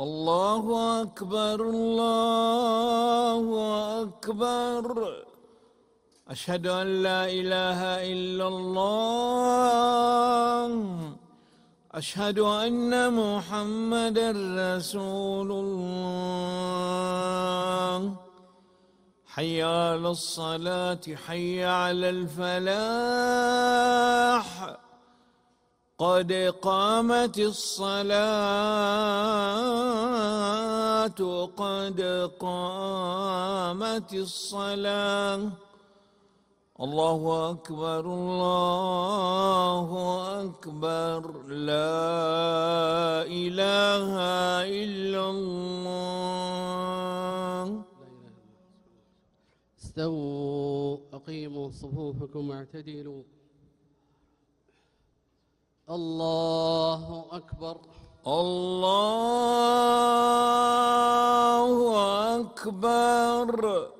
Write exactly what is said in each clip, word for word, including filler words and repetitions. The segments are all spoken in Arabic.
الله أكبر الله أكبر. أشهد أن لا إله إلا الله. أشهد أن محمدًا رسول الله. حي على الصلاة حي على الفلاح. قد قامت الصلاة قد قامت الصلاة. الله أكبر الله أكبر. لا إله إلا الله. استووا أقيموا صفوفكم واعتدلوا. الله أكبر الله أكبر.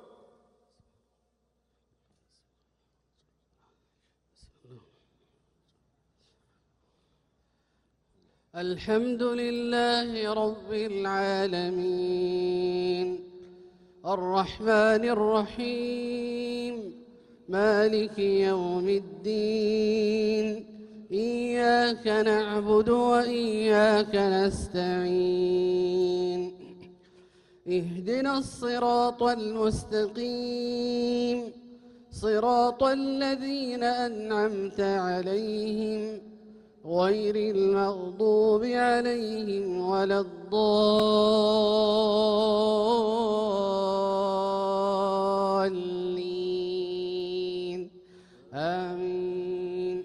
الحمد لله رب العالمين الرحمن الرحيم مالك يوم الدين. إياك نعبد وإياك نستعين. اهدنا الصراط المستقيم صراط الذين أنعمت عليهم غير المغضوب عليهم ولا الضالين. آمين.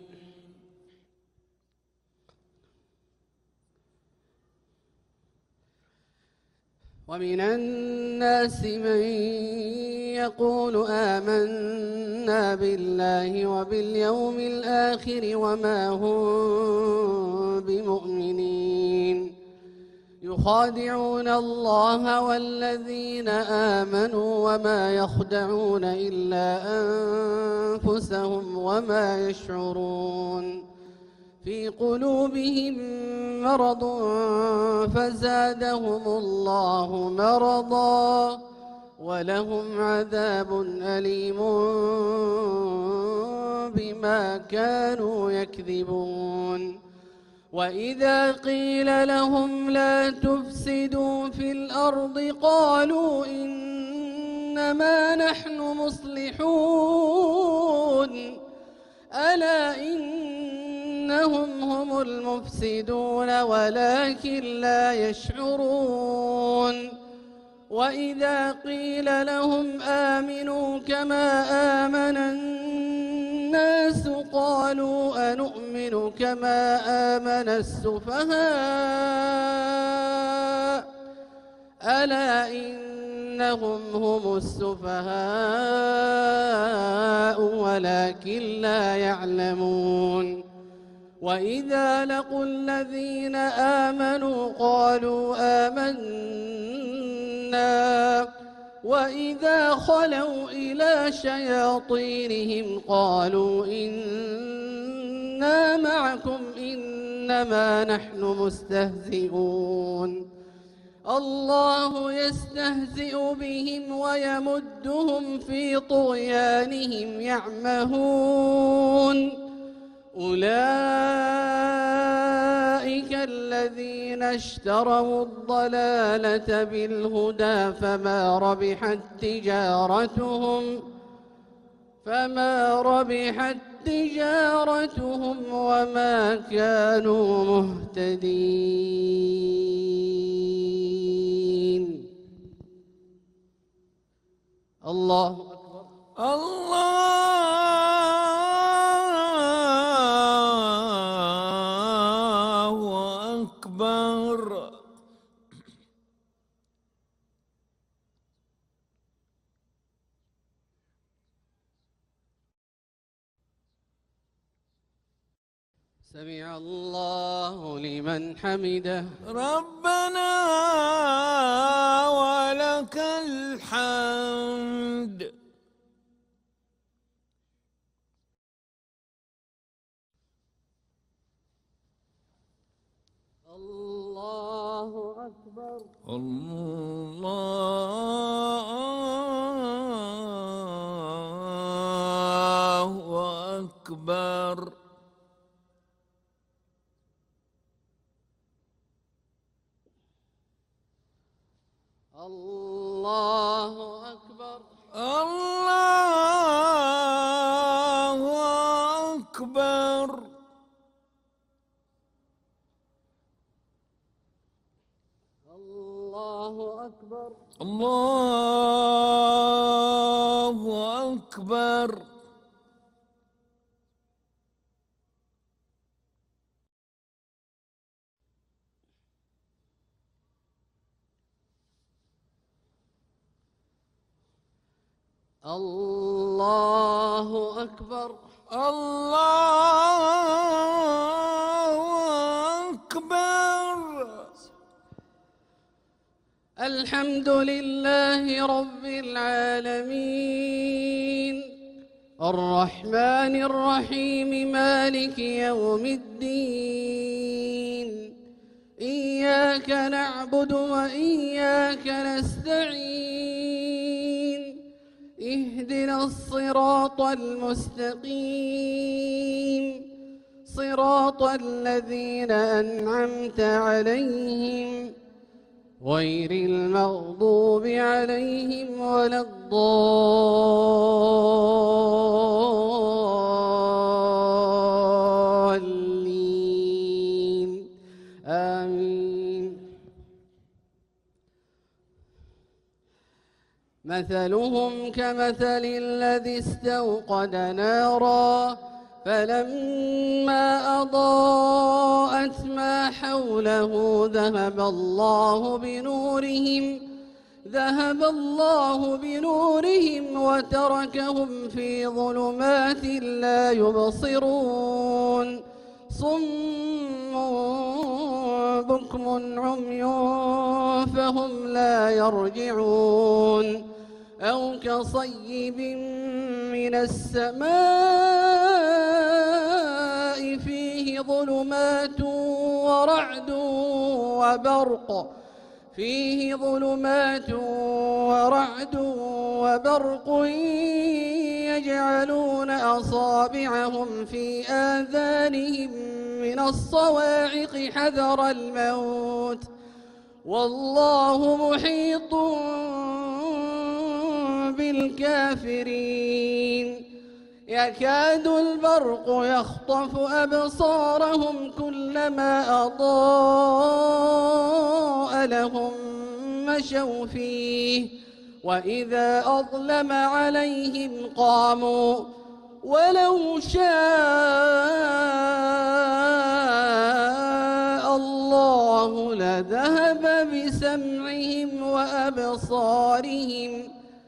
ومن الناس من يقول آمنا بالله وباليوم الآخر وما هم بمؤمنين. يخادعون الله والذين آمنوا وما يخدعون إلا أنفسهم وما يشعرون. في قلوبهم مرض فزادهم الله مرضا ولهم عذاب أليم بما كانوا يكذبون. وإذا قيل لهم لا تفسدوا في الأرض قالوا إنما نحن مصلحون ألا إنهم هم المفسدون ولكن لا يشعرون. وإذا قيل لهم آمنوا كما آمن الناس قالوا أنؤمن كما آمن السفهاء ألا إنهم هم السفهاء ولكن لا يعلمون. وإذا لقوا الذين آمنوا قالوا آمنا وإذا خلوا إلى شياطينهم قالوا إنا معكم إنما نحن مستهزئون. الله يستهزئ بهم ويمدهم في طغيانهم يعمهون. أولئك الذين اشتروا الضلالة بالهدى فما ربحت تجارتهم فما ربحت تجارتهم وما كانوا مهتدين. الله أكبر الله أكبر. سمع الله لمن حمده ربنا ولك الحمد. الله أكبر أكبر الله أكبر. الله أكبر الله أكبر. الله أكبر الله أكبر. الله أكبر الله أكبر. الحمد لله رب العالمين الرحمن الرحيم مالك يوم الدين إياك نعبد وإياك نستعين اهدنا الصراط المستقيم صراط الذين أنعمت عليهم غير المغضوب عليهم ولا الضالين آمين. مثلهم كمثل الذي استوقد نارا فلما أضاءت ما حوله ذهب الله بنورهم ذهب الله بنورهم وتركهم في ظلمات لا يبصرون صم بكم عمي فهم لا يرجعون أو كصيب من السماء فيه ظلمات ورعد وبرق فيه ظلمات ورعد وبرق يجعلون أصابعهم في آذانهم من الصواعق حذر الموت والله محيط بالكافرين يكاد البرق يخطف أبصارهم كلما أضاء لهم مشوا فيه وإذا أظلم عليهم قاموا ولو شاء الله لذهب بسمعهم وأبصارهم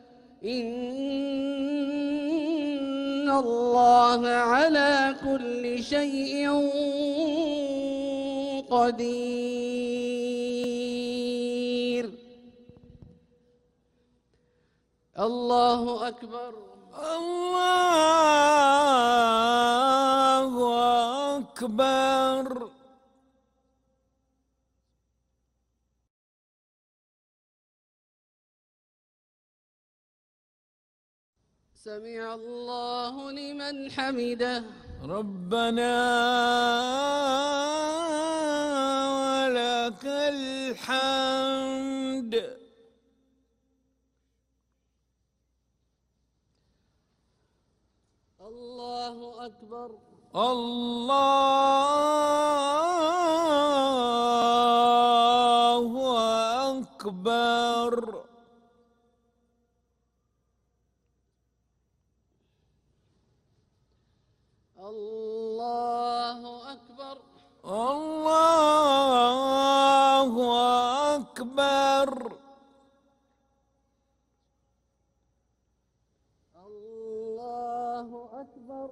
إن الله على كل شيء قدير. الله أكبر الله أكبر. سمع الله لمن حمده ربنا ولك الحمد. الله أكبر الله أكبر. الله أكبر الله أكبر. الله أكبر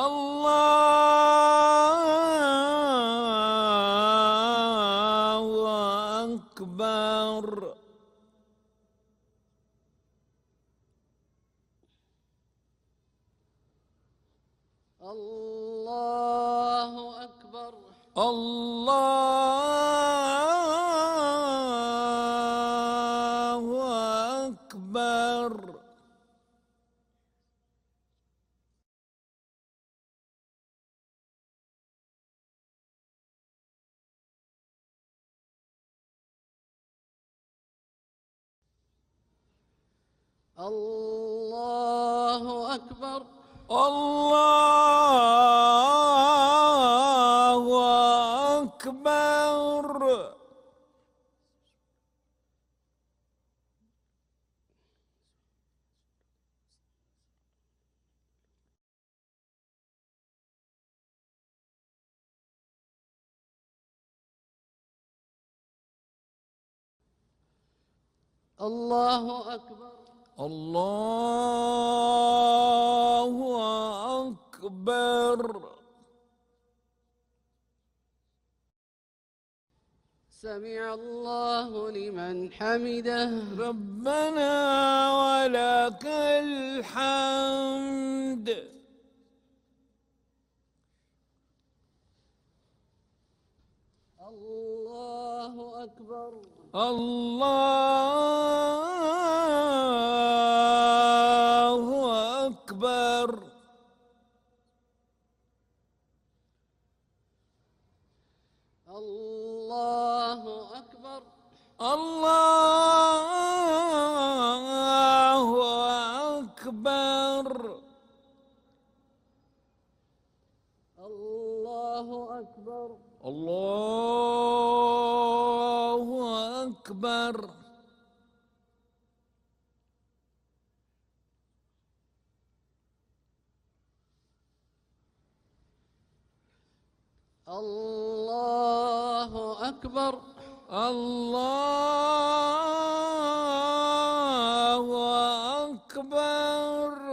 الله أكبر. الله أكبر الله أكبر. الله أكبر. الله أكبر. الله أكبر. الله أكبر. سمع الله لمن حمده. ربنا ولك الحمد. الله أكبر. الله أكبر. الله أكبر. الله أكبر. الله أكبر. الله أكبر. الله أكبر. الله أكبر.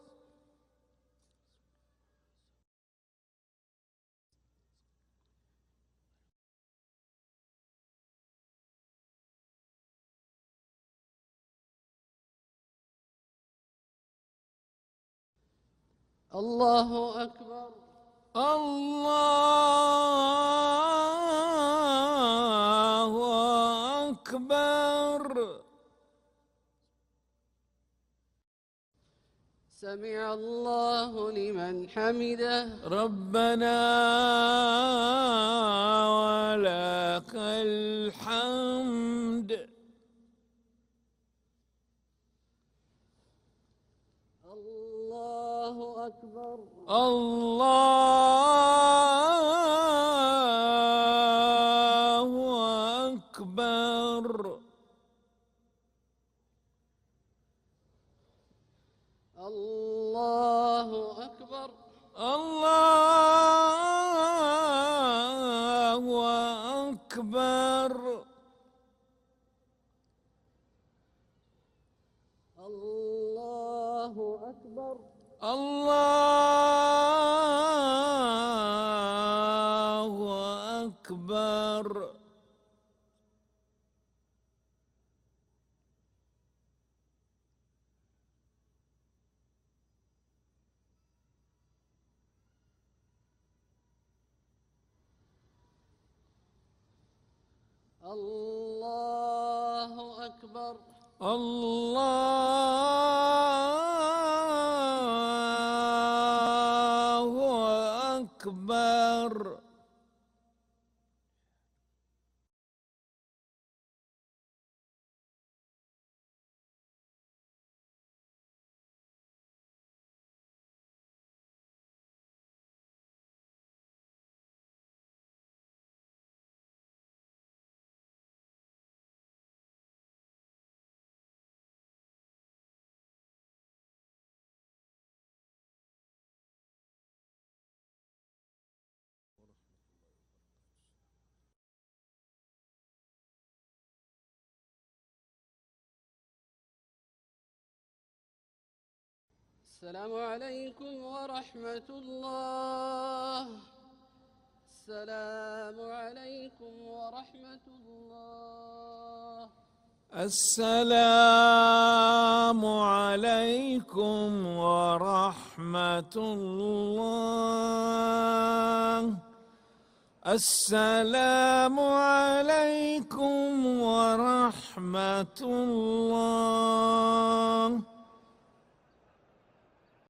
الله أكبر. الله أكبر. سمع الله لمن حمده. ربنا ولك الحمد. الله أكبر. الله أكبر. الله أكبر. الله أكبر. الله أكبر. الله أكبر. الله أكبر. الله أكبر. السلام عليكم ورحمة الله. السلام عليكم ورحمة الله. السلام عليكم ورحمة الله. السلام عليكم ورحمة الله.